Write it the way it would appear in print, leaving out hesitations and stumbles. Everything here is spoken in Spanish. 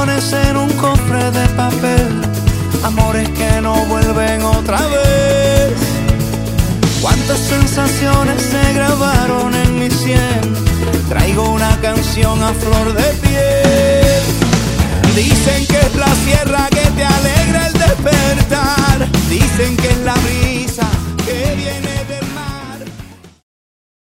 canciones en un cofre de papel, amores que no vuelven otra vez. Cuántas sensaciones se grabaron en mi sien, traigo una canción a flor de piel.